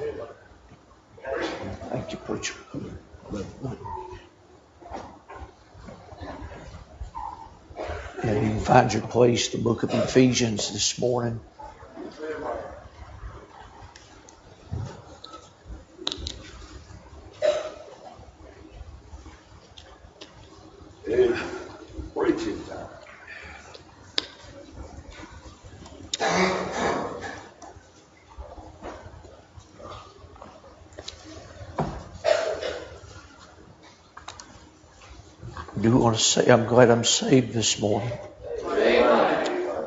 Thank you, preacher. And you can find your place, the book of Ephesians this morning. Preaching time. I do want to say I'm glad I'm saved this morning. I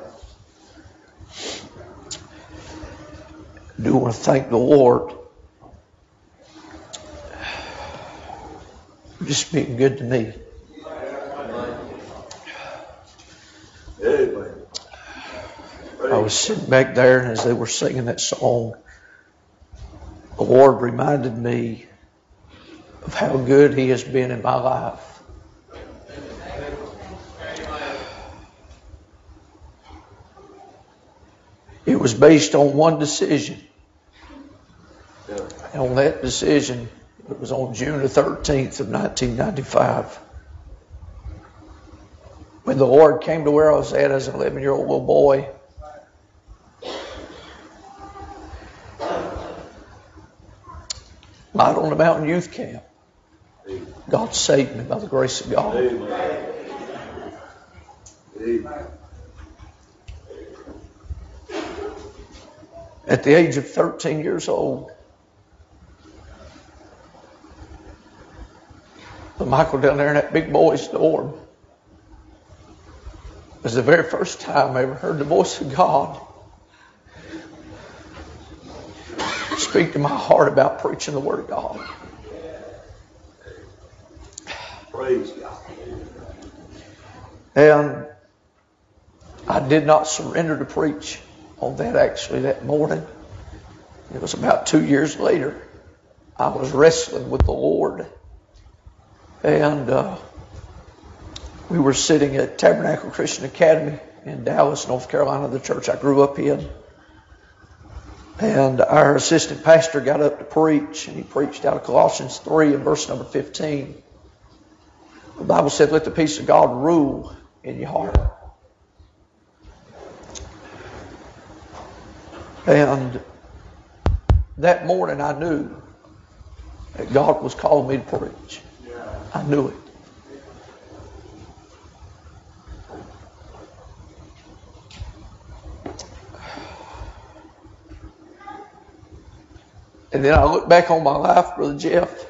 do want to thank the Lord for just being good to me. I was sitting back there, and as they were singing that song, the Lord reminded me of how good He has been in my life. It was based on one decision. And on that decision, it was on June the 13th of 1995. When the Lord came to where I was at as an 11-year-old little boy, right on the Mountain Youth Camp, God saved me by the grace of God. Amen. At the age of 13 years old, the Michael down there in that big boy's dorm was the very first time I ever heard the voice of God speak to my heart about preaching the Word of God. Praise God. And I did not surrender to preach on that morning. It was about 2 years later. I was wrestling with the Lord. And we were sitting at Tabernacle Christian Academy in Dallas, North Carolina, the church I grew up in. And our assistant pastor got up to preach, and he preached out of Colossians 3 and verse number 15. The Bible said, "Let the peace of God rule in your heart." And that morning I knew that God was calling me to preach. I knew it. And then I look back on my life, Brother Jeff,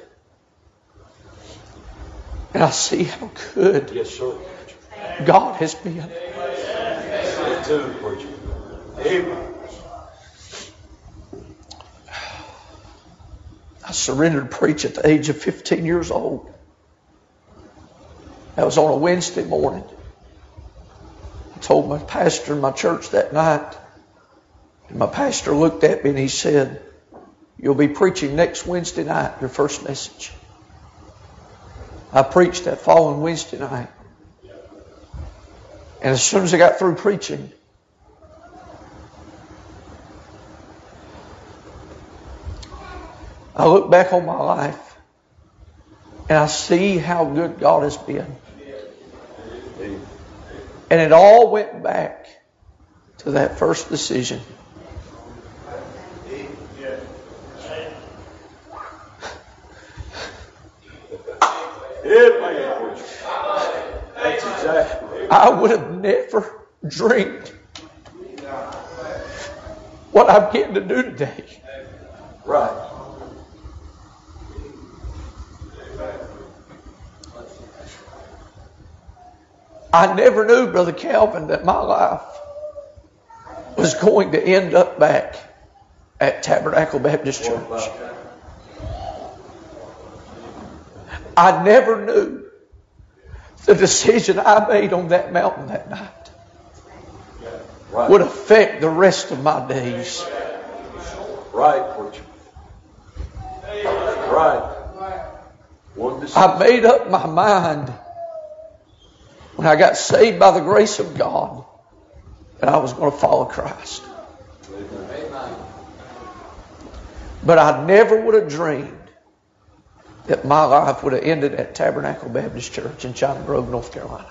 and I see how good God has been. Me too, preacher. Amen. I surrendered to preach at the age of 15 years old. That was on a Wednesday morning. I told my pastor in my church that night, and my pastor looked at me and he said, "You'll be preaching next Wednesday night, your first message." I preached that following Wednesday night. And as soon as I got through preaching, I look back on my life and I see how good God has been. And it all went back to that first decision. That's exactly. I would have never dreamed what I'm getting to do today. Right. I never knew, Brother Calvin, that my life was going to end up back at Tabernacle Baptist Church. I never knew the decision I made on that mountain that night would affect the rest of my days. Right, preacher. Right. I made up my mind when I got saved by the grace of God that I was going to follow Christ. But I never would have dreamed that my life would have ended at Tabernacle Baptist Church in China Grove, North Carolina.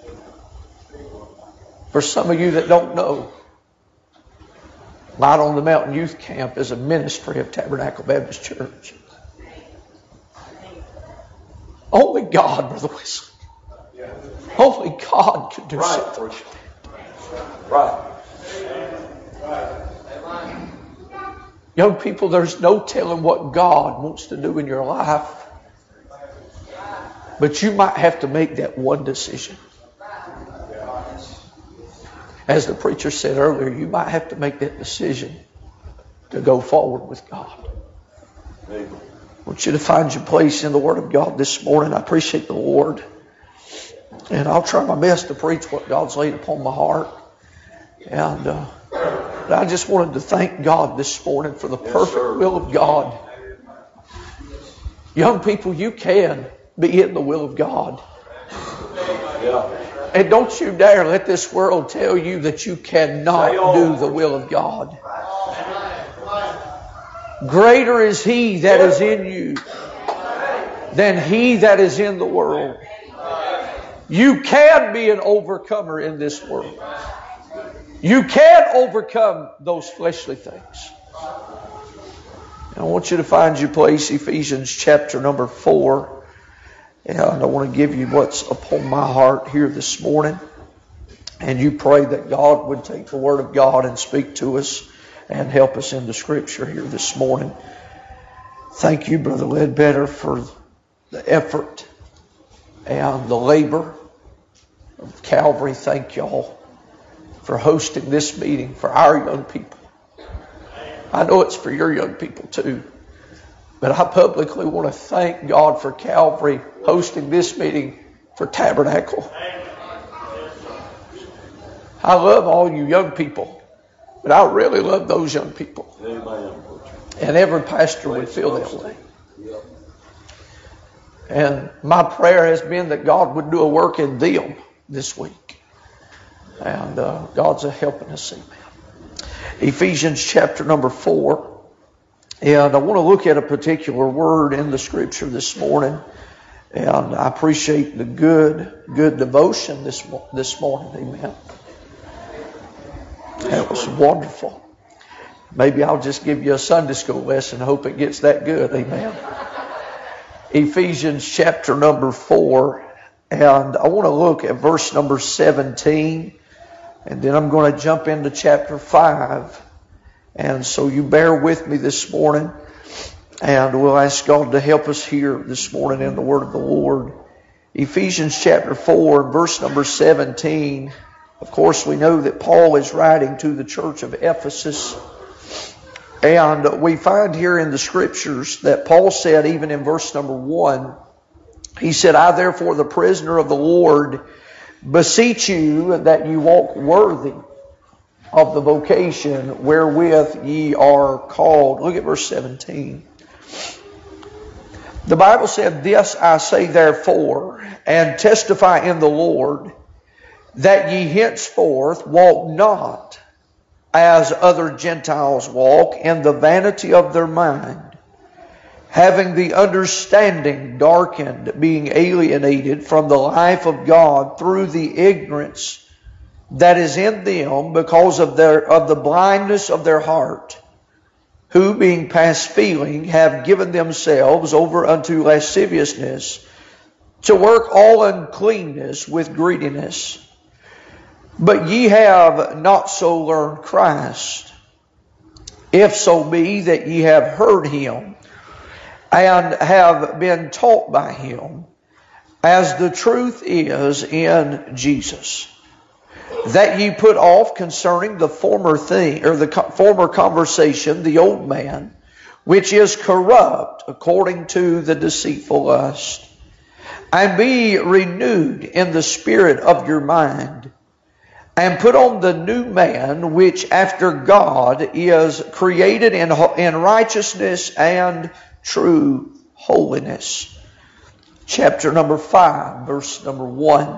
For some of you that don't know, Light on the Mountain Youth Camp is a ministry of Tabernacle Baptist Church. Only God, Brother Wesley. Only God could do something. Right. Young people, there's no telling what God wants to do in your life. But you might have to make that one decision. As the preacher said earlier, you might have to make that decision to go forward with God. I want you to find your place in the Word of God this morning. I appreciate the Lord. And I'll try my best to preach what God's laid upon my heart. And I just wanted to thank God this morning for the perfect will of God. Young people, you can be in the will of God. And don't you dare let this world tell you that you cannot do the will of God. Greater is He that is in you than he that is in the world. You can be an overcomer in this world. You can overcome those fleshly things. And I want you to find your place, Ephesians chapter number 4. And I want to give you what's upon my heart here this morning. And you pray that God would take the Word of God and speak to us and help us in the Scripture here this morning. Thank you, Brother Ledbetter, for the effort and the labor of Calvary. Thank y'all for hosting this meeting for our young people. I know it's for your young people too. But I publicly want to thank God for Calvary hosting this meeting for Tabernacle. I love all you young people, but I really love those young people. And every pastor would feel that way. And my prayer has been that God would do a work in them this week. And God's helping us see that. Ephesians chapter number 4. And I want to look at a particular word in the Scripture this morning. And I appreciate the good devotion this morning. Amen. That was wonderful. Maybe I'll just give you a Sunday school lesson. Hope it gets that good. Amen. Ephesians chapter number 4. And I want to look at verse number 17. And then I'm going to jump into chapter 5. And so you bear with me this morning. And we'll ask God to help us here this morning in the Word of the Lord. Ephesians chapter 4, verse number 17. Of course, we know that Paul is writing to the church of Ephesus. And we find here in the Scriptures that Paul said, even in verse number 1, he said, I therefore, the prisoner of the Lord, beseech you that you walk worthy of the vocation wherewith ye are called. Look at verse 17. The Bible said, This I say therefore, and testify in the Lord, that ye henceforth walk not as other Gentiles walk, in the vanity of their mind, having the understanding darkened, being alienated from the life of God through the ignorance that is in them because of the blindness of their heart, who being past feeling have given themselves over unto lasciviousness, to work all uncleanness with greediness. But ye have not so learned Christ, if so be that ye have heard him, and have been taught by him, as the truth is in Jesus, that ye put off concerning the former thing, or the former conversation, the old man, which is corrupt according to the deceitful lust, and be renewed in the spirit of your mind, and put on the new man, which after God is created in righteousness and true holiness. Chapter number 5, verse number 1.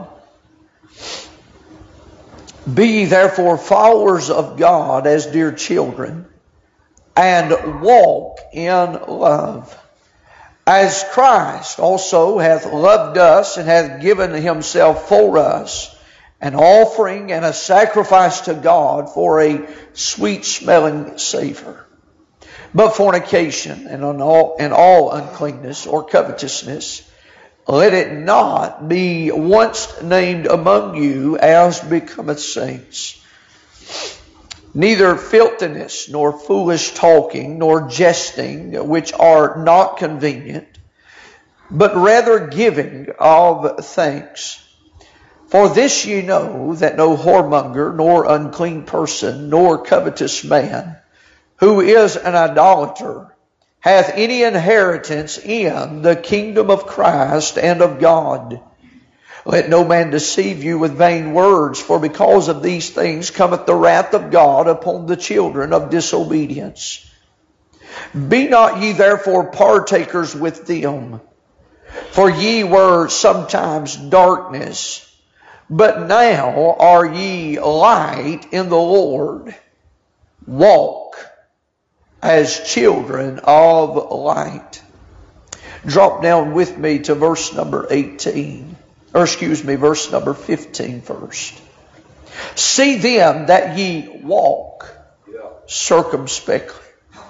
Be ye therefore followers of God as dear children, and walk in love. As Christ also hath loved us and hath given himself for us, an offering and a sacrifice to God for a sweet-smelling savor. But fornication and all uncleanness or covetousness, let it not be once named among you as becometh saints. Neither filthiness, nor foolish talking, nor jesting, which are not convenient, but rather giving of thanks. For this ye know, that no whoremonger, nor unclean person, nor covetous man, who is an idolater, hath any inheritance in the kingdom of Christ and of God. Let no man deceive you with vain words, for because of these things cometh the wrath of God upon the children of disobedience. Be not ye therefore partakers with them, for ye were sometimes darkness, but now are ye light in the Lord. Walk as children of light. Drop down with me to verse number 15 first. See then that ye walk circumspectly,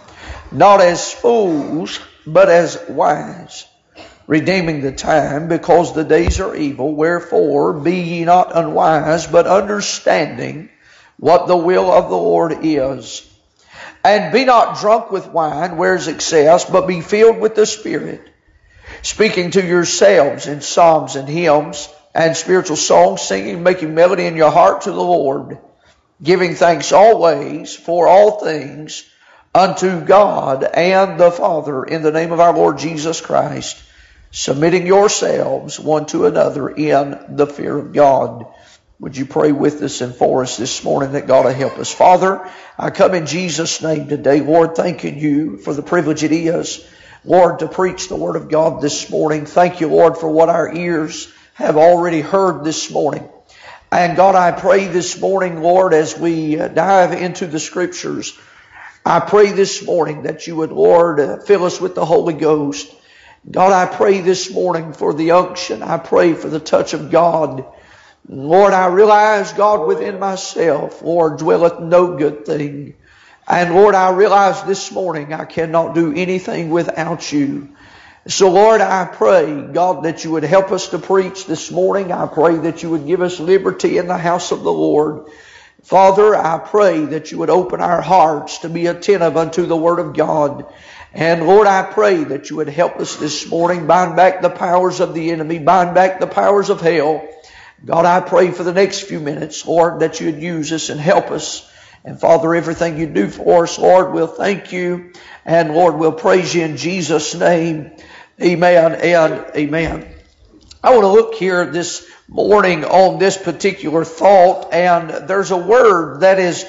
not as fools, but as wise, redeeming the time, because the days are evil. Wherefore be ye not unwise, but understanding what the will of the Lord is. And be not drunk with wine, whereas excess, but be filled with the Spirit, speaking to yourselves in psalms and hymns and spiritual songs, singing, making melody in your heart to the Lord, giving thanks always for all things unto God and the Father, in the name of our Lord Jesus Christ, submitting yourselves one to another in the fear of God. Would you pray with us and for us this morning that God will help us? Father, I come in Jesus' name today, Lord, thanking you for the privilege it is, Lord, to preach the Word of God this morning. Thank you, Lord, for what our ears have already heard this morning. And God, I pray this morning, Lord, as we dive into the Scriptures, I pray this morning that you would, Lord, fill us with the Holy Ghost. God, I pray this morning for the unction. I pray for the touch of God. Lord, I realize, God, within myself, Lord, dwelleth no good thing. And Lord, I realize this morning I cannot do anything without you. So Lord, I pray, God, that you would help us to preach this morning. I pray that you would give us liberty in the house of the Lord. Father, I pray that you would open our hearts to be attentive unto the Word of God. And Lord, I pray that you would help us this morning, bind back the powers of the enemy, bind back the powers of hell. God, I pray for the next few minutes, Lord, that you'd use us and help us. And Father, everything you do for us, Lord, we'll thank you. And Lord, we'll praise you in Jesus' name. Amen and amen. I want to look here this morning on this particular thought. And there's a word that is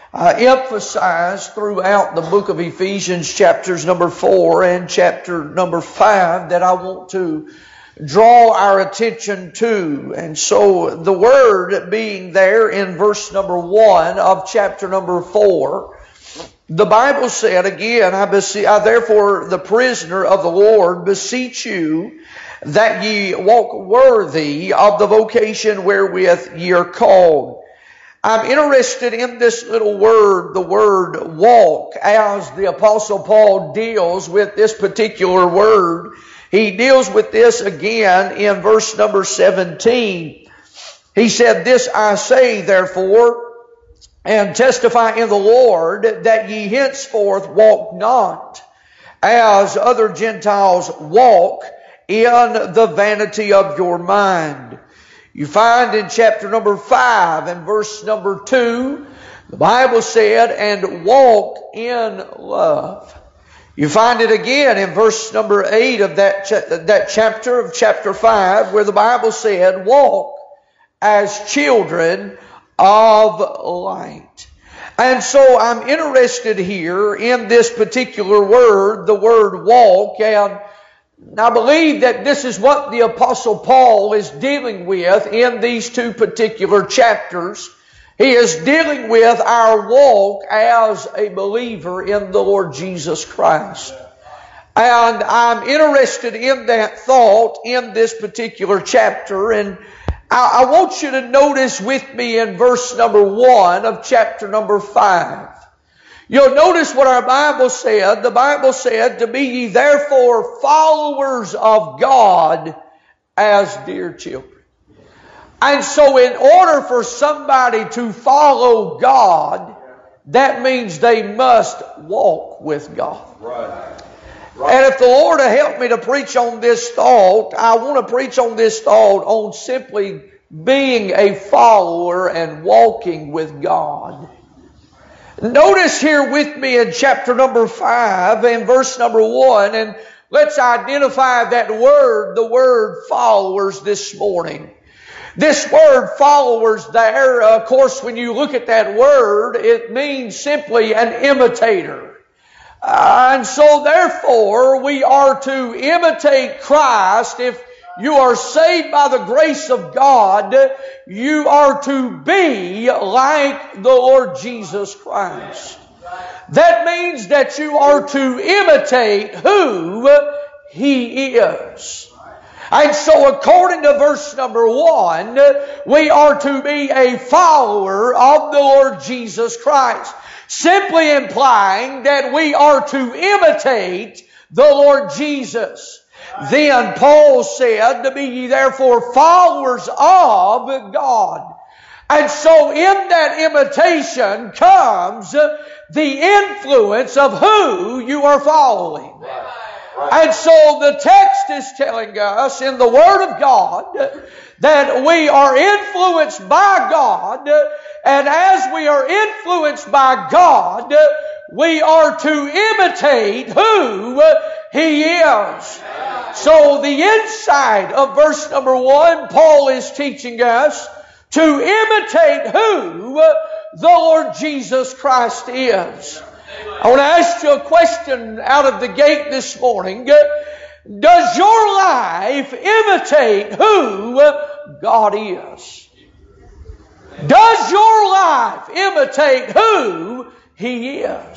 emphasized throughout the book of Ephesians, chapters number 4 and chapter number 5, that I want to draw our attention to. And so the word being there in verse number 1 of chapter number 4, the Bible said, again, I therefore, the prisoner of the Lord, beseech you that ye walk worthy of the vocation wherewith ye are called. I'm interested in this little word, the word walk, as the Apostle Paul deals with this particular word. He deals with this again in verse number 17. He said, This I say, therefore, and testify in the Lord, that ye henceforth walk not as other Gentiles walk, in the vanity of your mind. You find in chapter number 5 and verse number 2, the Bible said, and walk in love. You find it again in verse number 8 of that chapter of chapter 5, where the Bible said, walk as children of light. And so I'm interested here in this particular word, the word walk, and I believe that this is what the Apostle Paul is dealing with in these two particular chapters. He is dealing with our walk as a believer in the Lord Jesus Christ. And I'm interested in that thought in this particular chapter. And I want you to notice with me in verse number 1 of chapter number 5. You'll notice what our Bible said. The Bible said, to be ye therefore followers of God as dear children. And so in order for somebody to follow God, that means they must walk with God. Right. And if the Lord will help me to preach on this thought, I want to preach on this thought on simply being a follower and walking with God. Notice here with me in chapter number 5 and verse number 1, and let's identify that word, the word followers this morning. This word followers there, of course, when you look at that word, it means simply an imitator. And so therefore, we are to imitate Christ. If you are saved by the grace of God, you are to be like the Lord Jesus Christ. That means that you are to imitate who He is. And so according to verse number 1, we are to be a follower of the Lord Jesus Christ. Simply implying that we are to imitate the Lord Jesus. Then Paul said, to be ye therefore followers of God. And so in that imitation comes the influence of who you are following. And so the text is telling us in the Word of God that we are influenced by God, and as we are influenced by God, we are to imitate who He is. So the inside of verse number 1, Paul is teaching us to imitate who the Lord Jesus Christ is. I want to ask you a question out of the gate this morning. Does your life imitate who God is? Does your life imitate who He is?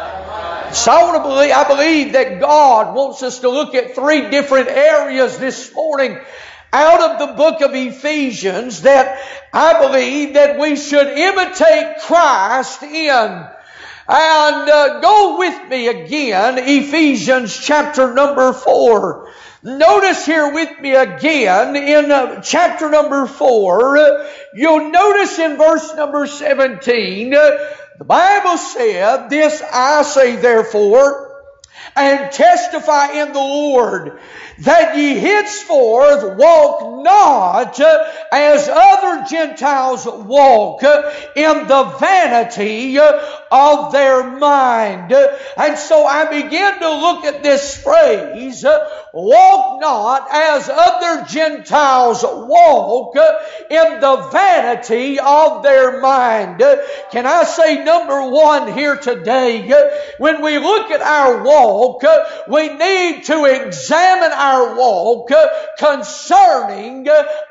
So I believe that God wants us to look at 3 different areas this morning out of the book of Ephesians that I believe that we should imitate Christ in. And go with me again, Ephesians chapter number 4. Notice here with me again in chapter number 4, you'll notice in verse number 17, the Bible said, this I say therefore, and testify in the Lord, that ye henceforth walk not as other Gentiles walk, in the vanity of their mind. And so I began to look at this phrase, walk not as other Gentiles walk, in the vanity of their mind. Can I say number 1 here today? When we look at our walk, we need to examine our walk concerning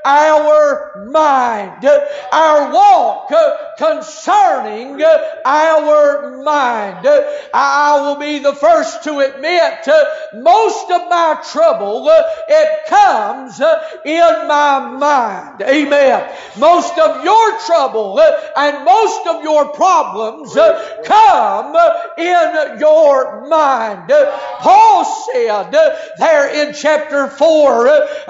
our mind. Our walk concerning our mind. I will be the first to admit most of my trouble, it comes in my mind. Amen. Most of your trouble and most of your problems come in your mind. Paul said there in chapter 4,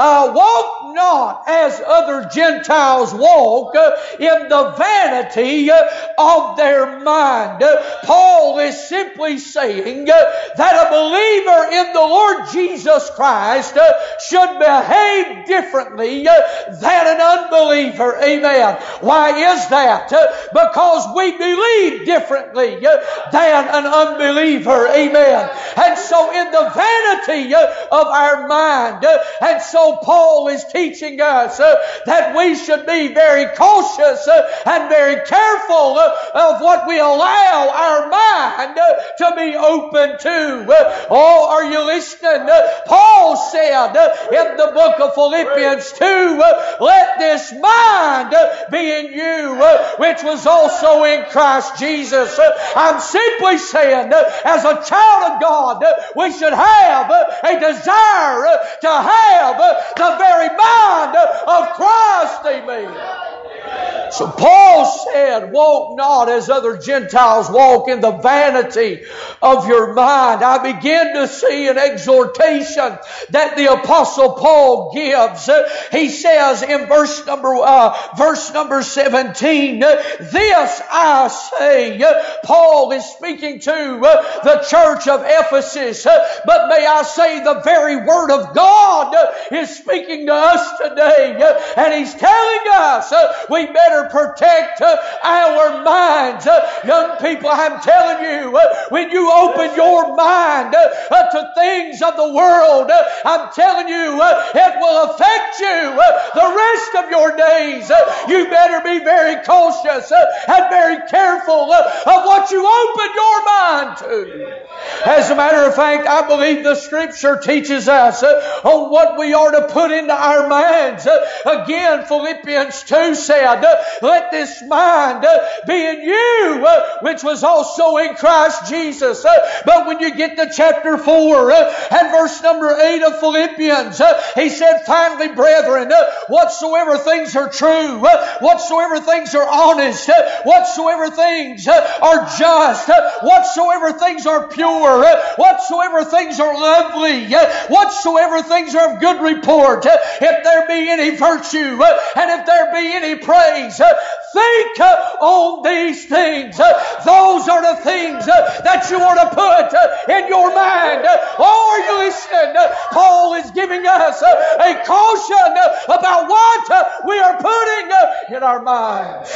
walk not as other Gentiles walk, in the vanity of their mind. Paul is simply saying that a believer in the Lord Jesus Christ should behave differently than an unbeliever. Amen. Why is that? Because we believe differently than an unbeliever. Amen. And so in the vanity of our mind, and so Paul is teaching us that we should be very cautious and very careful of what we allow allow our mind to be open to. Oh, are you listening? Paul said in the book of Philippians 2, let this mind be in you, which was also in Christ Jesus. I'm simply saying, as a child of God, we should have a desire to have the very mind of Christ. Amen. So Paul said, walk not as other Gentiles walk, in the vanity of your mind. I begin to see an exhortation that the Apostle Paul gives. He says in verse number 17, this I say. Paul is speaking to the church of Ephesus, but may I say the very word of God is speaking to us today, and he's telling us we better protect our minds. Young people, I'm telling you, when you open your mind to things of the world, I'm telling you, it will affect you the rest of your days. You better be very cautious and very careful of what you open your mind to. As a matter of fact, I believe the Scripture teaches us on what we are to put into our minds. Again, Philippians 2 said, let this mind be in you, which was also in Christ Jesus. But when you get to chapter 4 and verse number 8 of Philippians, he said, finally, brethren, whatsoever things are true, whatsoever things are honest, whatsoever things are just, whatsoever things are pure, whatsoever things are lovely, whatsoever things are of good report, if there be any virtue, and if there be any praise, think on these things. Those are the things that you are to put in your mind. Oh, are you listening? Paul is giving us a caution about what we are putting in our minds.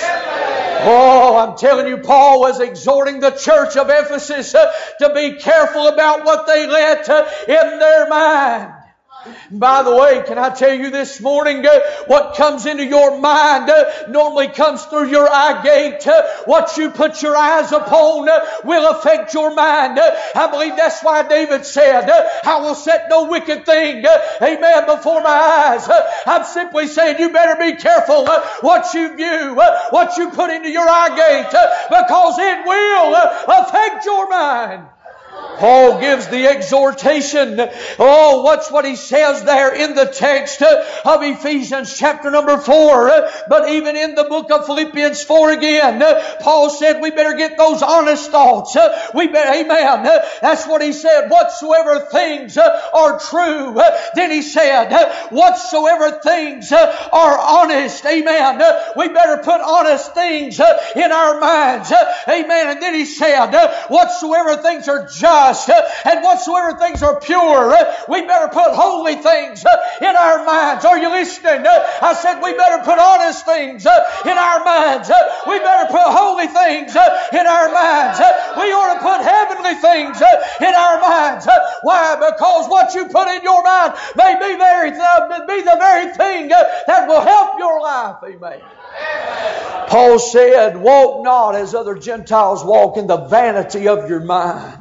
Oh, I'm telling you, Paul was exhorting the church of Ephesus to be careful about what they let in their mind. By the way, can I tell you this morning, what comes into your mind normally comes through your eye gate. What you put your eyes upon will affect your mind. I believe that's why David said, I will set no wicked thing, amen, before my eyes. I'm simply saying you better be careful what you view, what you put into your eye gate, because it will affect your mind. Paul gives the exhortation. Oh, watch what he says there in the text of Ephesians chapter number 4. But even in the book of Philippians 4 again, Paul said we better get those honest thoughts. Amen. That's what he said. Whatsoever things are true. Then he said, whatsoever things are honest. Amen. We better put honest things in our minds. Amen. And then he said, whatsoever things are just, and whatsoever things are pure, we better put holy things in our minds. Are you listening? I said we better put honest things in our minds. We better put holy things in our minds. We ought to put heavenly things in our minds. Why? Because what you put in your mind may be the very thing that will help your life. Amen. Paul said, walk not as other Gentiles walk, in the vanity of your mind.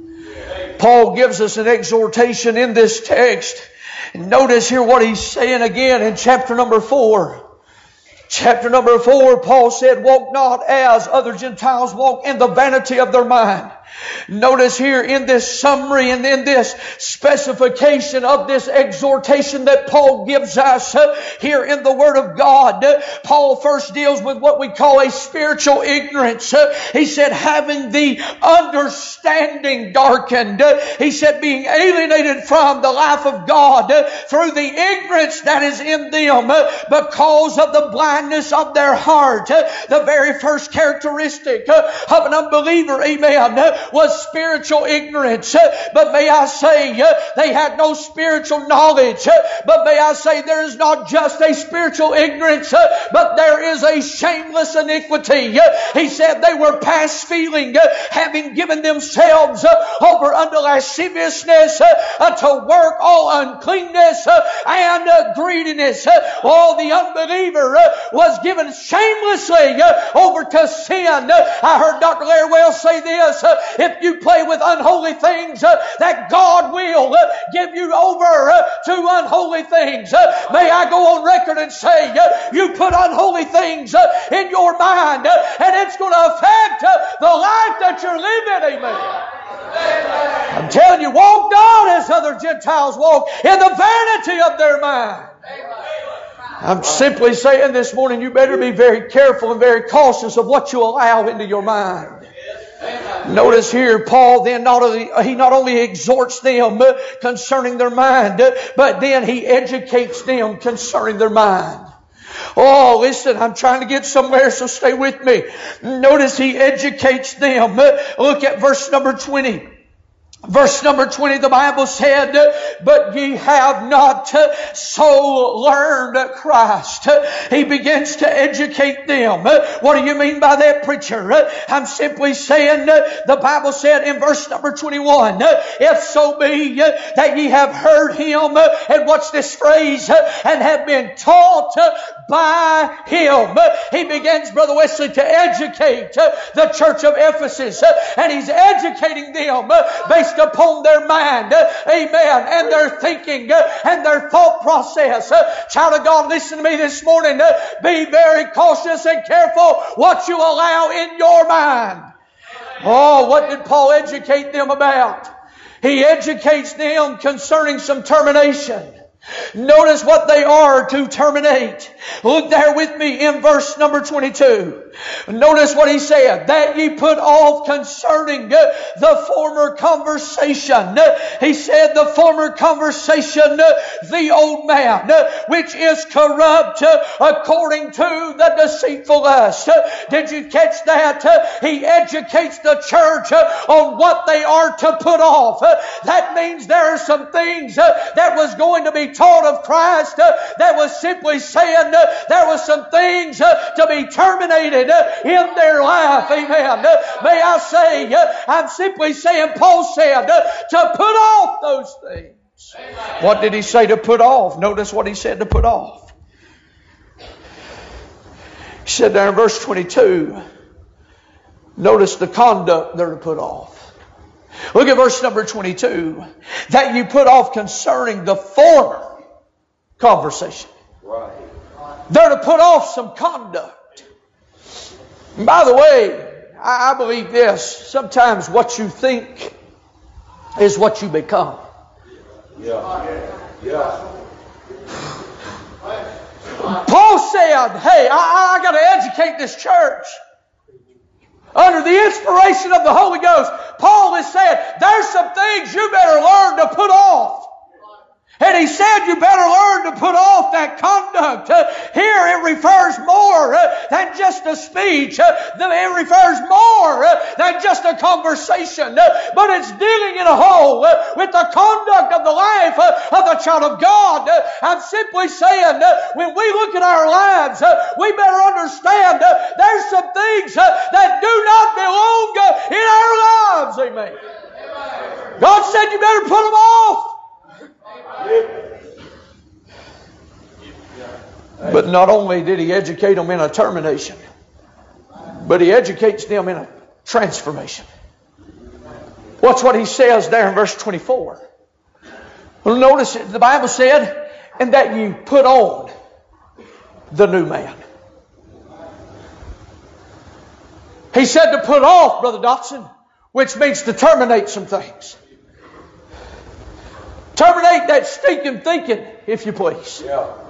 Paul gives us an exhortation in this text. Notice here what he's saying again in chapter number 4. Chapter number 4, Paul said, walk not as other Gentiles walk, in the vanity of their mind. Notice here in this summary and in this specification of this exhortation that Paul gives us here in the Word of God, Paul first deals with what we call a spiritual ignorance. He said, having the understanding darkened. He said, being alienated from the life of God through the ignorance that is in them because of the blindness of their heart. The very first characteristic of an unbeliever, amen, was spiritual ignorance. But may I say, they had no spiritual knowledge. But may I say, there is not just a spiritual ignorance, but there is a shameless iniquity. He said they were past feeling, having given themselves over unto lasciviousness, to work all uncleanness and greediness. All the unbeliever was given shamelessly over to sin. I heard Dr. Larry Wells say this, if you play with unholy things, that God will give you over to unholy things. May I go on record and say, you put unholy things in your mind, and it's going to affect the life that you're living. Amen. I'm telling you, walk not as other Gentiles walk, in the vanity of their mind. I'm simply saying this morning, you better be very careful and very cautious of what you allow into your mind. Notice here, Paul then not only exhorts them concerning their mind, but then he educates them concerning their mind. Oh, listen, I'm trying to get somewhere, so stay with me. Notice he educates them. Look at verse number 20. Verse number 20, the Bible said, but ye have not so learned Christ. He begins to educate them. What do you mean by that, preacher? I'm simply saying, the Bible said in verse number 21, if so be that ye have heard him, and watch this phrase, and have been taught by him. He begins, Brother Wesley, to educate the church of Ephesus, and he's educating them based upon their mind, amen, and their thinking and their thought process. Child of God, listen to me this morning. Be very cautious and careful what you allow in your mind. Oh, what did Paul educate them about? He educates them concerning some termination. Notice what they are to terminate. Look there with me in verse number 22. Notice what he said. That ye put off concerning the former conversation. He said the former conversation, the old man, which is corrupt according to the deceitful lust. Did you catch that? He educates the church on what they are to put off. That means there are some things that was going to be taught of Christ that was simply saying there was some things to be terminated in their life. Amen. May I say, I'm simply saying, Paul said to put off those things. What did he say to put off? Notice what he said to put off. He said there in verse 22, notice the conduct they're to put off. Look at verse number 22. That you put off concerning the former conversation. Right. They're to put off some conduct. And by the way, I believe this. Sometimes what you think is what you become. Yeah. Paul said, hey, I got to educate this church. Under the inspiration of the Holy Ghost, Paul has said, there's some things you better learn to put off. And he said you better learn to put off that conduct. Here it refers more than just a speech. It refers more than just a conversation. But it's dealing in a whole with the conduct of the life of the child of God. I'm simply saying when we look at our lives, we better understand there's some things that do not belong in our lives. Amen. God said you better put them off. But not only did he educate them in a termination, but he educates them in a transformation. Watch what he says there in verse 24. Well, notice it, the Bible said, and that you put on the new man. He said to put off, Brother Dotson, which means to terminate some things. Terminate that stinking thinking, if you please.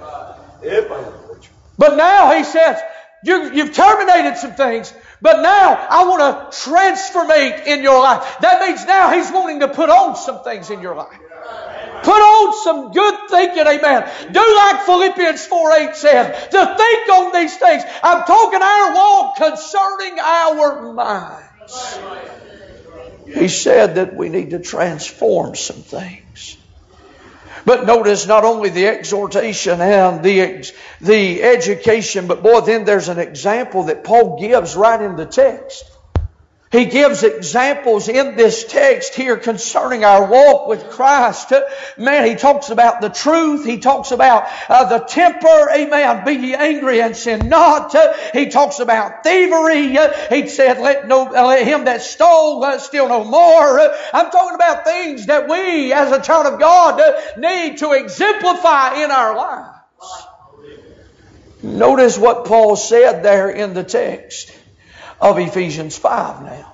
But now he says, you've terminated some things, but now I want to transformate in your life. That means now he's wanting to put on some things in your life. Put on some good thinking, amen. Do like Philippians 4:8 said, to think on these things. I'm talking our walk concerning our minds. He said that we need to transform some things. But notice not only the exhortation and the education, but boy, then there's an example that Paul gives right in the text. He gives examples in this text here concerning our walk with Christ. Man, he talks about the truth. He talks about the temper. Amen. Be ye angry and sin not. He talks about thievery. He said, let him that stole steal no more. I'm talking about things that we as a child of God need to exemplify in our lives. Notice what Paul said there in the text of Ephesians 5 now.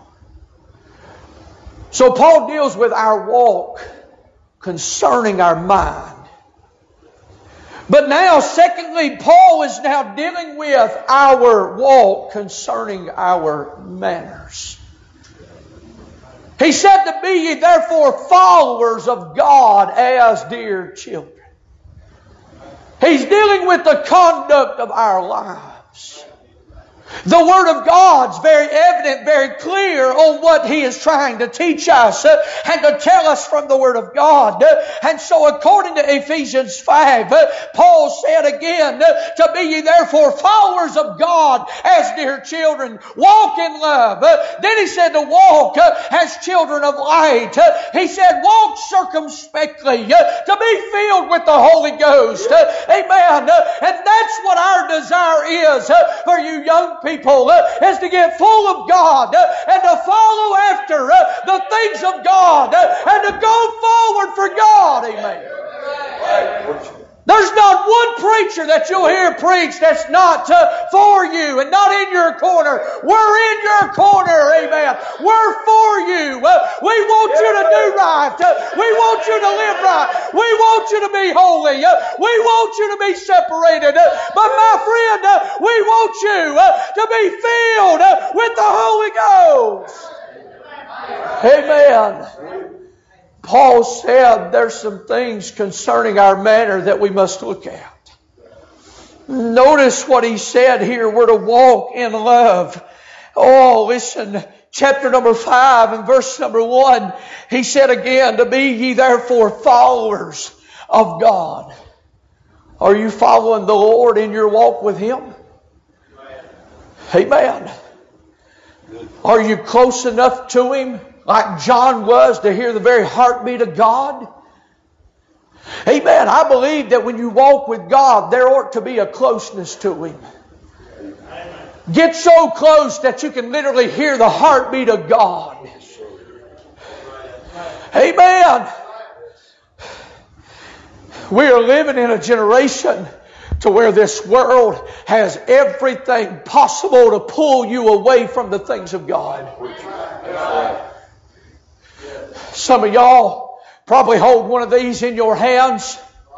So Paul deals with our walk concerning our mind. But now, secondly, Paul is now dealing with our walk concerning our manners. He said to be ye therefore followers of God as dear children. He's dealing with the conduct of our lives. The Word of God's very evident, very clear on what He is trying to teach us and to tell us from the Word of God. And so according to Ephesians 5, Paul said again, to be ye therefore followers of God as dear children, walk in love. Then he said to walk as children of light. He said walk circumspectly, to be filled with the Holy Ghost. Amen. And that's what our desire is for you young people, is to get full of God and to follow after the things of God and to go forward for God. Amen. There's not one preacher that you'll hear preach that's not for you and not in your corner. We're in your corner, amen. We're for you. We want you to do right. We want you to live right. We want you to be holy. We want you to be separated. But my friend, we want you to be filled with the Holy Ghost. Amen. Paul said there's some things concerning our manner that we must look at. Notice what he said here. We're to walk in love. Oh, listen. Chapter number 5 and verse number 1. He said again, to be ye therefore followers of God. Are you following the Lord in your walk with Him? Amen. Are you close enough to Him, like John was, to hear the very heartbeat of God? Amen. I believe that when you walk with God, there ought to be a closeness to Him. Get so close that you can literally hear the heartbeat of God. Amen. We are living in a generation to where this world has everything possible to pull you away from the things of God. Some of y'all probably hold one of these in your hands.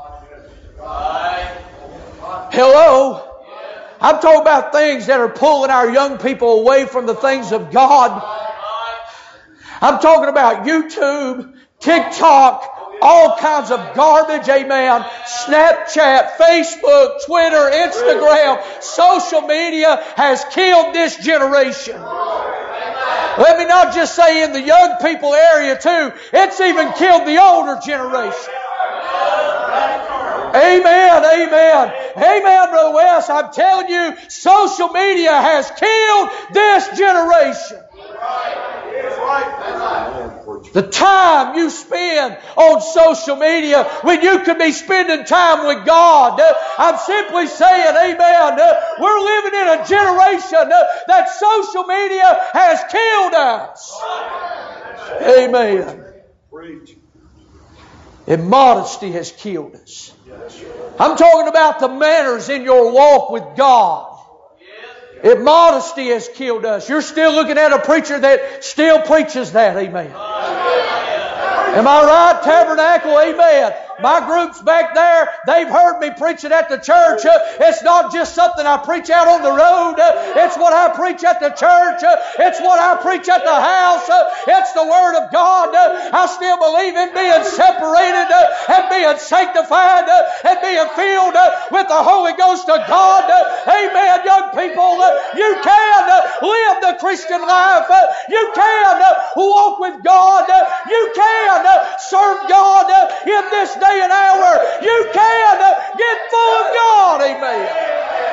Hello? I'm talking about things that are pulling our young people away from the things of God. I'm talking about YouTube, TikTok, all kinds of garbage, amen. Snapchat, Facebook, Twitter, Instagram, social media has killed this generation. Let me not just say in the young people area too, it's even killed the older generation. Amen, amen. Amen, Brother Wes. I'm telling you, social media has killed this generation. The time you spend on social media when you could be spending time with God. I'm simply saying, amen, we're living in a generation that social media has killed us. Amen. Immodesty has killed us. I'm talking about the manners in your walk with God. Immodesty has killed us. You're still looking at a preacher that still preaches that. Amen. Am I right, Tabernacle? Amen. My group's back there. They've heard me preach it at the church. It's not just something I preach out on the road. It's what I preach at the church. It's what I preach at the house. It's the Word of God. I still believe in being separated and being sanctified and being filled with the Holy Ghost of God. Amen, young people. You can live the Christian life. You can walk with God. You can serve God in this day and hour. You can get full of God. Amen.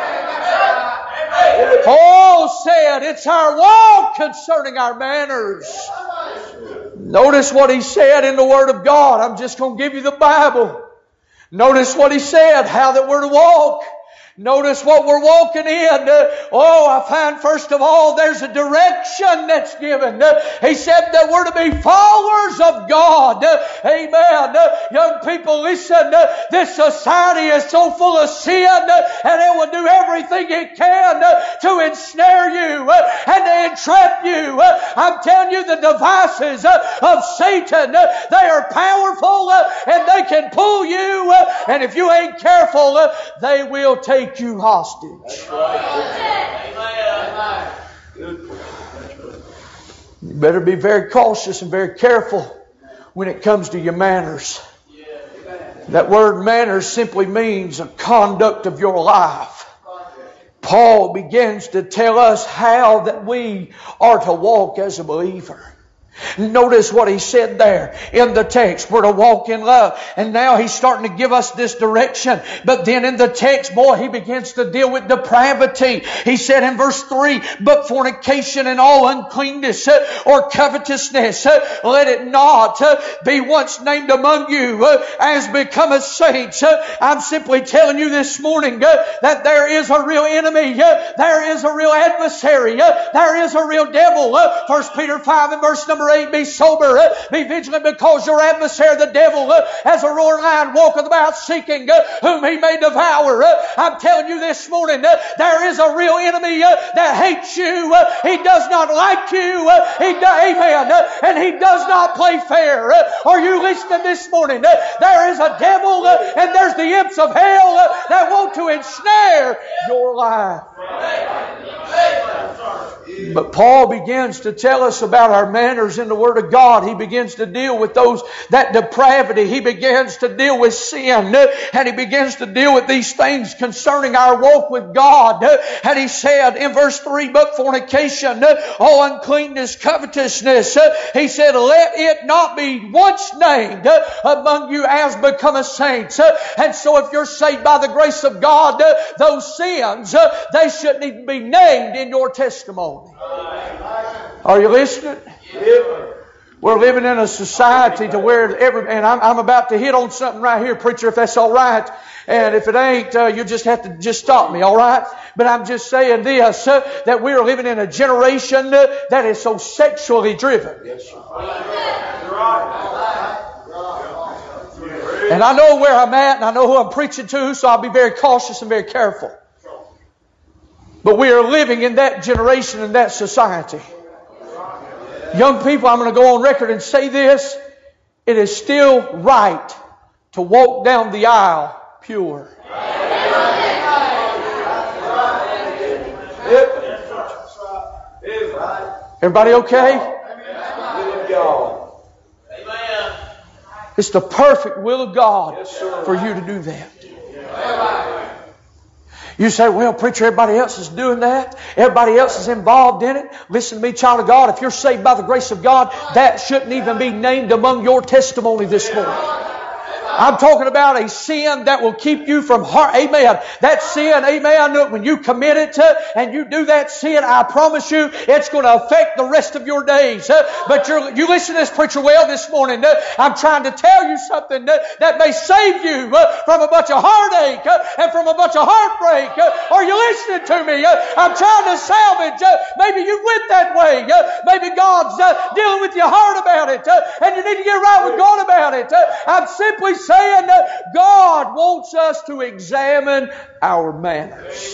Paul said it's our walk concerning our manners. Notice what he said in the Word of God. I'm just going to give you the Bible. Notice what he said, how that we're to walk. Notice what we're walking in. I find first of all there's a direction that's given. He said that we're to be followers of God. Amen. Young people, listen. This society is so full of sin and it will do everything it can to ensnare you and to entrap you. I'm telling you, the devices of Satan, they are powerful and they can pull you. And if you ain't careful, they will take you hostage. You better be very cautious and very careful when it comes to your manners. That word manners simply means a conduct of your life. Paul begins to tell us how that we are to walk as a believer. Notice what he said there in the text. We're to walk in love. And now he's starting to give us this direction. But then in the text, he begins to deal with depravity. He said in verse 3, but fornication and all uncleanness or covetousness, let it not be once named among you as becometh saints. I'm simply telling you this morning that there is a real enemy. There is a real adversary. There is a real devil. 1 Peter 5 and verse number 8, be sober, be vigilant, because your adversary, the devil, as a roaring lion, walketh about seeking whom he may devour. I'm telling you this morning, there is a real enemy that hates you. He does not like you. Amen. And he does not play fair. Are you listening this morning? There is a devil and there's the imps of hell that want to ensnare your life. But Paul begins to tell us about our manners in the Word of God. He begins to deal with that depravity. He begins to deal with sin. And he begins to deal with these things concerning our walk with God. And he said in verse 3, but fornication, all uncleanness, covetousness, he said, let it not be once named among you as becometh saints. And so if you're saved by the grace of God, those sins, they shouldn't even be named in your testimony. Are you listening? We're living in a society to where and I'm about to hit on something right here, preacher, if that's all right. And if it ain't, you just have to just stop me, all right? But I'm just saying this, that we're living in a generation that is so sexually driven. And I know where I'm at and I know who I'm preaching to, so I'll be very cautious and very careful. But we are living in that generation and that society. Young people, I'm going to go on record and say this. It is still right to walk down the aisle pure. Everybody okay? It's the perfect will of God for you to do that. You say, well, preacher, everybody else is doing that. Everybody else is involved in it. Listen to me, child of God. If you're saved by the grace of God, that shouldn't even be named among your testimony this morning. I'm talking about a sin that will keep you from heart. Amen. That sin, amen, when you commit it and you do that sin, I promise you, it's going to affect the rest of your days. But you listen to this preacher well this morning. I'm trying to tell you something that may save you from a bunch of heartache and from a bunch of heartbreak. Are you listening to me? I'm trying to salvage. Maybe you went that way. Maybe God's dealing with your heart about it. And you need to get right with God about it. I'm simply saying that God wants us to examine our manners.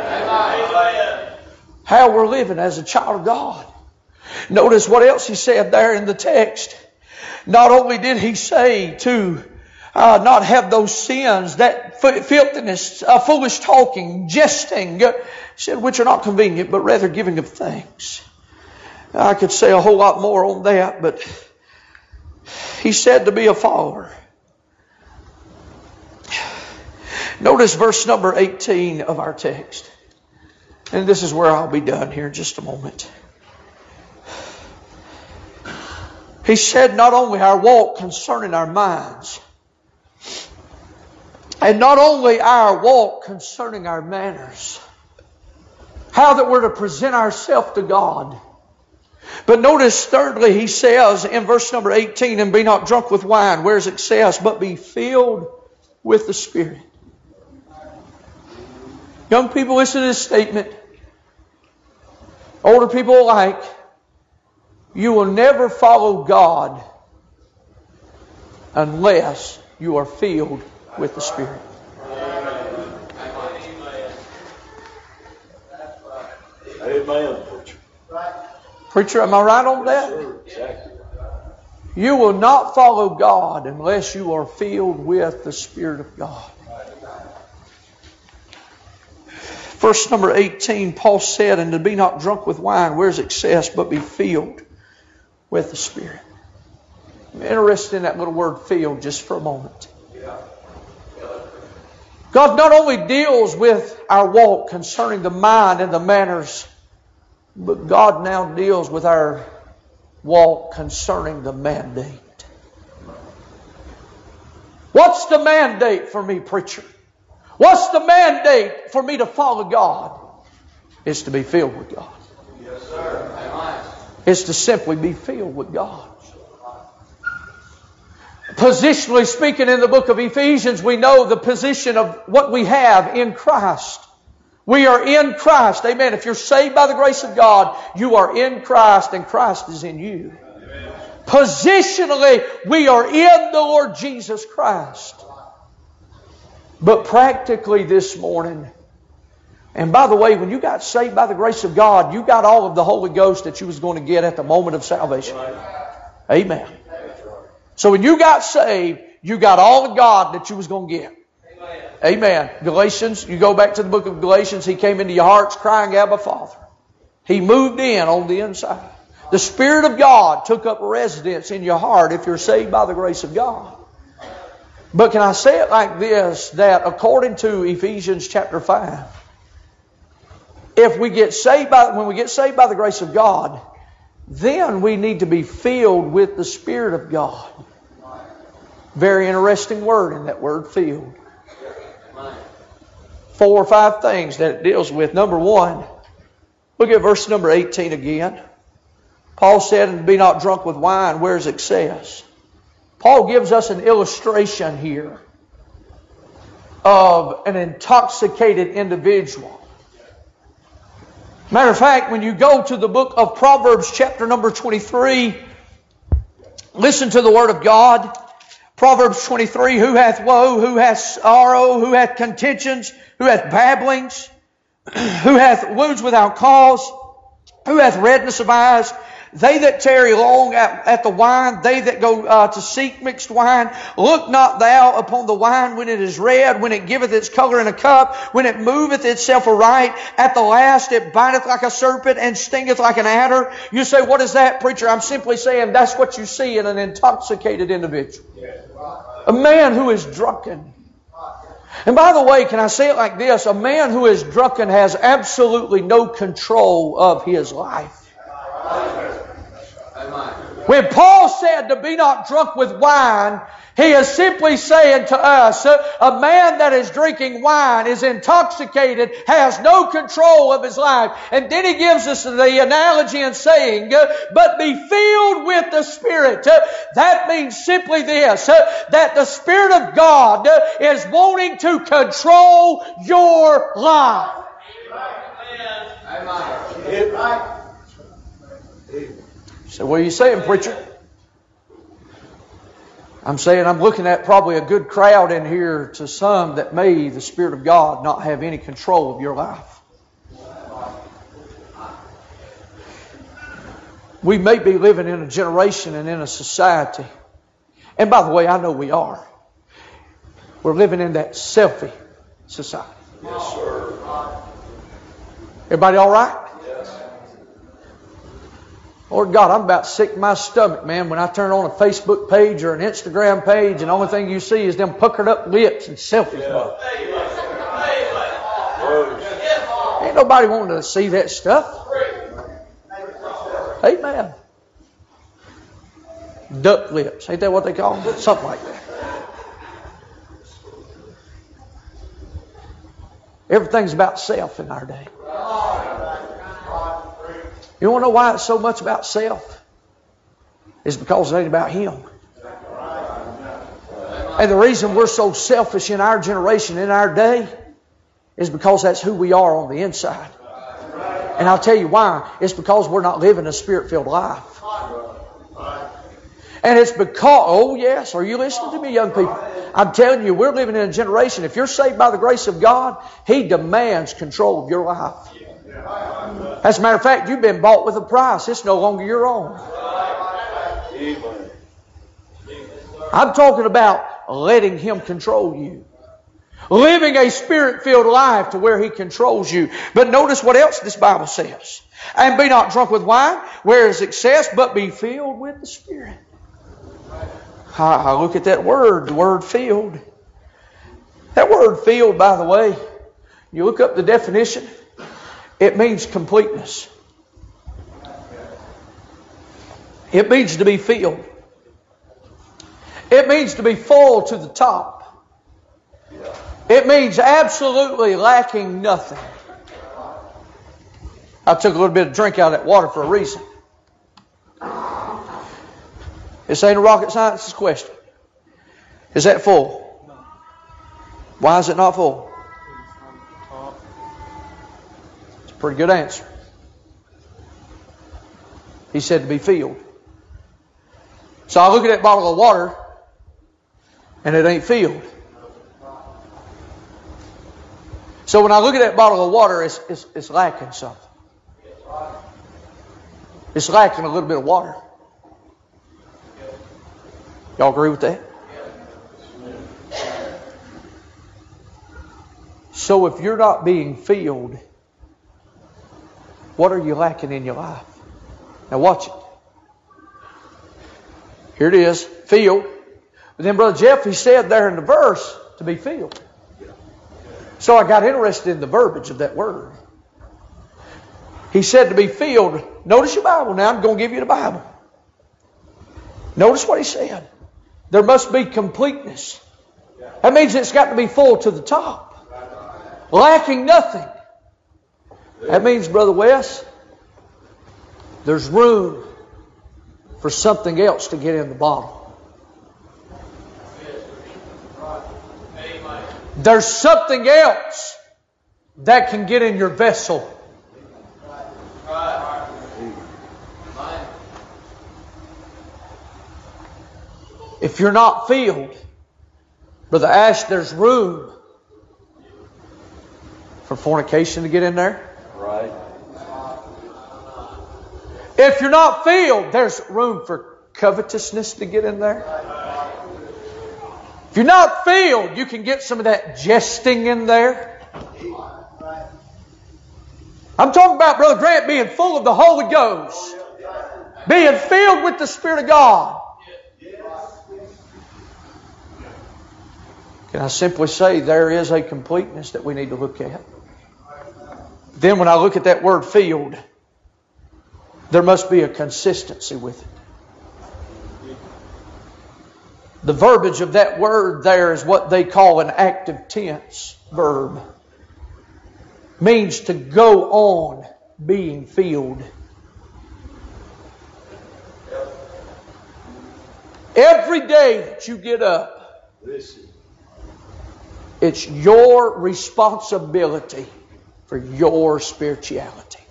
How we're living as a child of God. Notice what else he said there in the text. Not only did he say to not have those sins, that filthiness, foolish talking, jesting, he said, which are not convenient, but rather giving of thanks. I could say a whole lot more on that, but he said to be a follower. Notice verse number 18 of our text. And this is where I'll be done here in just a moment. He said not only our walk concerning our minds, and not only our walk concerning our manners, how that we're to present ourselves to God. But notice thirdly, he says in verse number 18, and be not drunk with wine, where is excess, but be filled with the Spirit. Young people, listen to this statement. Older people alike, you will never follow God unless you are filled with the Spirit. Amen, preacher. Preacher, am I right on that? Exactly. You will not follow God unless you are filled with the Spirit of God. Verse number 18, Paul said, and to be not drunk with wine, where is excess, but be filled with the Spirit. I'm interested in that little word filled just for a moment. God not only deals with our walk concerning the mind and the manners, but God now deals with our walk concerning the mandate. What's the mandate for me, preacher? What's the mandate for me to follow God? It's to be filled with God. Yes, sir. It's to simply be filled with God. Positionally speaking, in the book of Ephesians, we know the position of what we have in Christ. We are in Christ. Amen. If you're saved by the grace of God, you are in Christ and Christ is in you. Amen. Positionally, we are in the Lord Jesus Christ. But practically this morning, and by the way, when you got saved by the grace of God, you got all of the Holy Ghost that you was going to get at the moment of salvation. Amen. So when you got saved, you got all of God that you was going to get. Amen. Galatians, you go back to the book of Galatians, He came into your hearts crying, Abba, Father. He moved in on the inside. The Spirit of God took up residence in your heart if you're saved by the grace of God. But can I say it like this, that according to Ephesians chapter 5, if we get saved when we get saved by the grace of God, then we need to be filled with the Spirit of God. Very interesting word in that word, filled. 4 or 5 things that it deals with. Number 1, look at verse number 18 again. Paul said, and be not drunk with wine, where is excess. Paul gives us an illustration here of an intoxicated individual. Matter of fact, when you go to the book of Proverbs chapter number 23, listen to the word of God. Proverbs 23, who hath woe, who hath sorrow, who hath contentions, who hath babblings, who hath wounds without cause, who hath redness of eyes, they that tarry long at the wine, they that go to seek mixed wine. Look not thou upon the wine when it is red, when it giveth its color in a cup, when it moveth itself aright. At the last it biteth like a serpent and stingeth like an adder. You say, what is that, preacher? I'm simply saying that's what you see in an intoxicated individual. A man who is drunken. And by the way, can I say it like this? A man who is drunken has absolutely no control of his life. When Paul said to be not drunk with wine, he is simply saying to us, a man that is drinking wine, is intoxicated, has no control of his life. And then he gives us the analogy and saying, but be filled with the Spirit. That means simply this, that the Spirit of God is wanting to control your life. Amen. So what are you saying, preacher? I'm saying I'm looking at probably a good crowd in here to some that may the Spirit of God not have any control of your life. We may be living in a generation and in a society. And by the way, I know we are. We're living in that selfie society. Yes, sir. Everybody all right? Yes. Lord God, I'm about sick to my stomach, man, when I turn on a Facebook page or an Instagram page and the only thing you see is them puckered up lips and selfies. Yeah. Ain't nobody wanting to see that stuff. Amen. Duck lips. Ain't that what they call them? Something like that. Everything's about self in our day. You want to know why it's so much about self? It's because it ain't about Him. And the reason we're so selfish in our generation, in our day, is because that's who we are on the inside. And I'll tell you why. It's because we're not living a Spirit-filled life. And it's because, oh yes, are you listening to me, young people? I'm telling you, we're living in a generation, if you're saved by the grace of God, He demands control of your life. As a matter of fact, you've been bought with a price. It's no longer your own. I'm talking about letting Him control you. Living a Spirit-filled life to where He controls you. But notice what else this Bible says. And be not drunk with wine, where is excess, but be filled with the Spirit. I look at that word, the word filled. That word filled, by the way, you look up the definition, it means completeness. It means to be filled. It means to be full to the top. It means absolutely lacking nothing. I took a little bit of drink out of that water for a reason. This ain't a rocket science question. Is that full? Why is it not full? It's a pretty good answer. He said to be filled. So I look at that bottle of water and it ain't filled. So when I look at that bottle of water, it's lacking something. It's lacking a little bit of water. Y'all agree with that? So if you're not being filled, what are you lacking in your life? Now watch it. Here it is, filled. But then Brother Jeff, he said there in the verse, to be filled. So I got interested in the verbiage of that word. He said to be filled. Notice your Bible now. I'm going to give you the Bible. Notice what he said. There must be completeness. That means it's got to be full to the top. Lacking nothing. That means, Brother Wes, there's room for something else to get in the bottle. There's something else that can get in your vessel. If you're not filled, Brother Ash, there's room for fornication to get in there. Right. If you're not filled, there's room for covetousness to get in there. If you're not filled, you can get some of that jesting in there. I'm talking about, Brother Grant, being full of the Holy Ghost. Being filled with the Spirit of God. Can I simply say there is a completeness that we need to look at? Then when I look at that word filled, there must be a consistency with it. The verbiage of that word there is what they call an active tense verb. Means to go on being filled. Every day that you get up, it's your responsibility for your spirituality.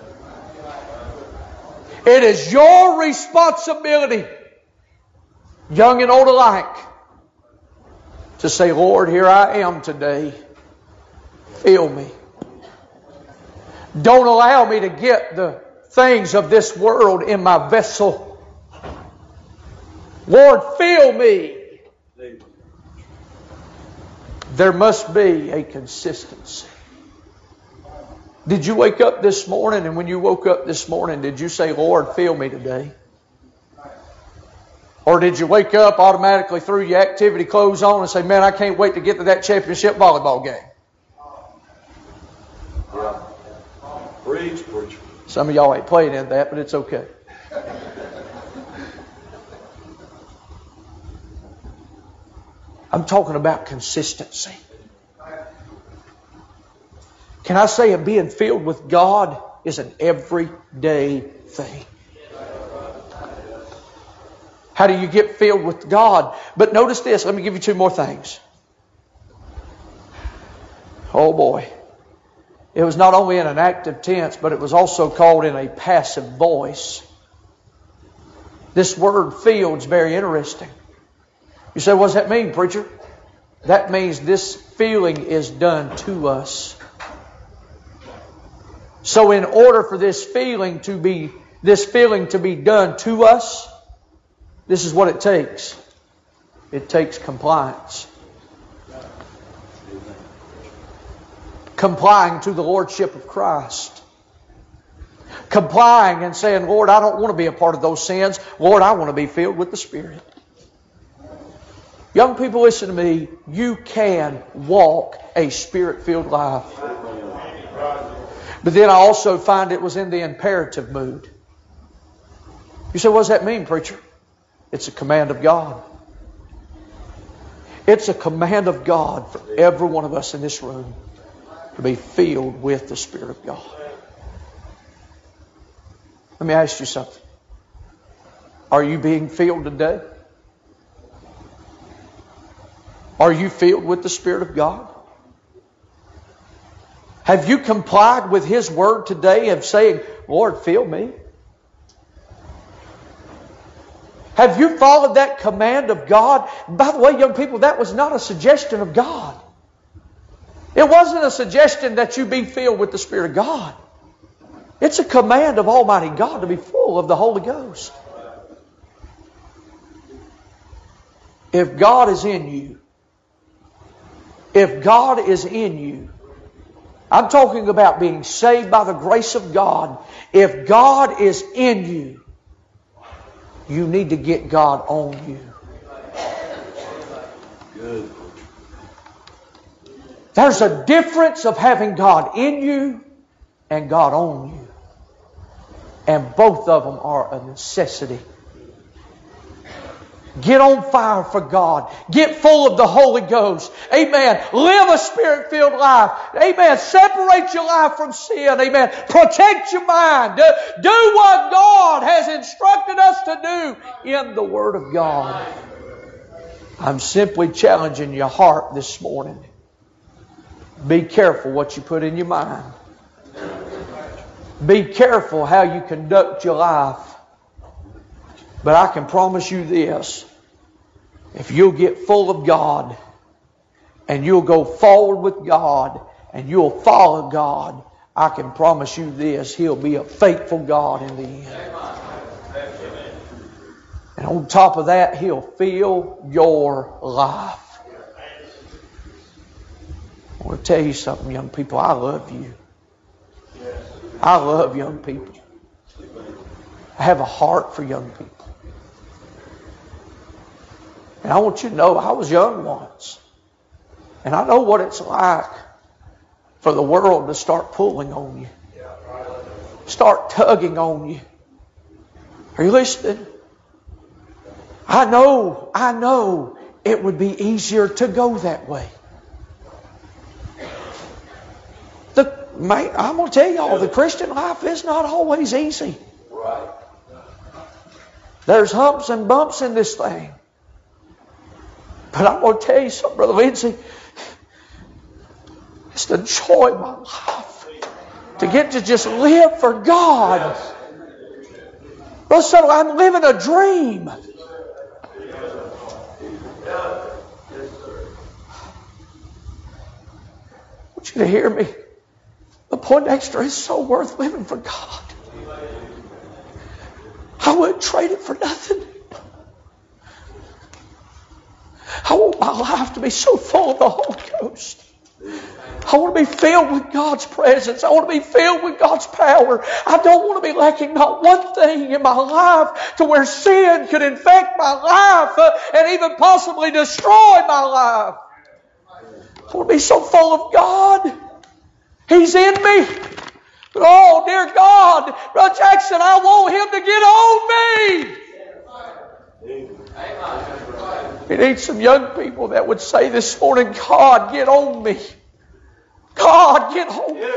It is your responsibility, young and old alike, to say, Lord, here I am today. Fill me. Don't allow me to get the things of this world in my vessel. Lord, fill me. There must be a consistency. Did you wake up this morning, and when you woke up this morning, did you say, Lord, fill me today? Or did you wake up, automatically threw your activity clothes on and say, man, I can't wait to get to that championship volleyball game? Some of y'all ain't playing in that, but it's okay. I'm talking about consistency. Can I say being filled with God is an everyday thing? How do you get filled with God? But notice this. Let me give you two more things. Oh boy. It was not only in an active tense, but it was also called in a passive voice. This word filled is very interesting. You say, what does that mean, preacher? That means this feeling is done to us. So in order for this feeling to be done to us, this is what it takes. It takes compliance. Complying to the Lordship of Christ. Complying and saying, Lord, I don't want to be a part of those sins. Lord, I want to be filled with the Spirit. Young people, listen to me. You can walk a Spirit-filled life. But then I also find it was in the imperative mood. You say, what does that mean, preacher? It's a command of God. It's a command of God for every one of us in this room to be filled with the Spirit of God. Let me ask you something. Are you being filled today? Are you filled with the Spirit of God? Have you complied with His word today of saying, Lord, fill me? Have you followed that command of God? By the way, young people, that was not a suggestion of God. It wasn't a suggestion that you be filled with the Spirit of God. It's a command of Almighty God to be full of the Holy Ghost. If God is in you, I'm talking about being saved by the grace of God. If God is in you, you need to get God on you. Good. There's a difference of having God in you and God on you. And both of them are a necessity. Get on fire for God. Get full of the Holy Ghost. Amen. Live a Spirit-filled life. Amen. Separate your life from sin. Amen. Protect your mind. Do what God has instructed us to do in the Word of God. I'm simply challenging your heart this morning. Be careful what you put in your mind. Be careful how you conduct your life. But I can promise you this. If you'll get full of God and you'll go forward with God and you'll follow God, I can promise you this. He'll be a faithful God in the end. And on top of that, He'll fill your life. I want to tell you something, young people. I love you. I love young people. I have a heart for young people. And I want you to know, I was young once. And I know what it's like for the world to start pulling on you. Start tugging on you. Are you listening? I know it would be easier to go that way. I'm going to tell y'all, the Christian life is not always easy. There's humps and bumps in this thing. But I'm going to tell you something, Brother Lindsay. It's the joy of my life to get to just live for God. Brother Suttle, I'm living a dream. I want you to hear me. The Poindexter is so worth living for God. I wouldn't trade it for nothing. I want my life to be so full of the Holy Ghost. I want to be filled with God's presence. I want to be filled with God's power. I don't want to be lacking not one thing in my life to where sin could infect my life and even possibly destroy my life. I want to be so full of God. He's in me. But oh, dear God, Brother Jackson, I want him to get on me. We need some young people that would say this morning, God, get on me. God, get on me.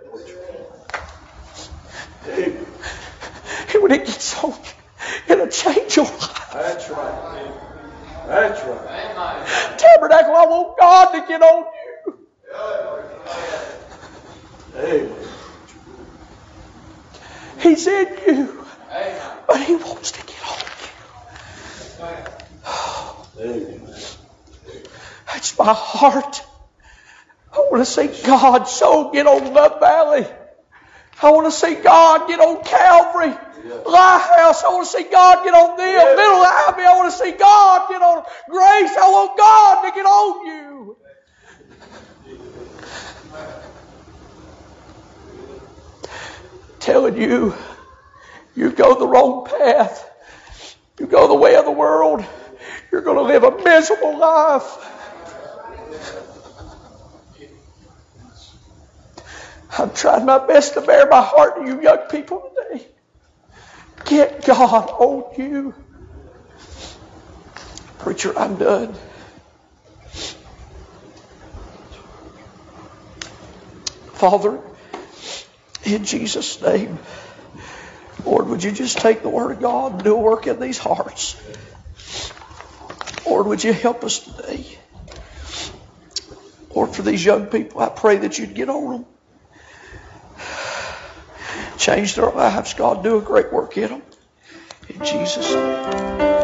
And when it gets on you, it'll change your life. That's right. That's right. Tabernacle, I want God to get on you. Amen. He's in you, but He wants to get on you. Amen. That's my heart. I want to see God so get on Love Valley. I want to see God get on Calvary. Lighthouse, I want to see God get on them. Little Ivy, I want to see God get on Grace. I want God to get on you. Telling you, you go the wrong path. You go the way of the world. You're going to live a miserable life. I'm trying my best to bear my heart to you young people today. Get God on you. Preacher, I'm done. Father, in Jesus' name, Lord, would you just take the Word of God and do a work in these hearts? Lord, would you help us today? Lord, for these young people, I pray that you'd get on them. Change their lives, God. Do a great work in them. In Jesus' name.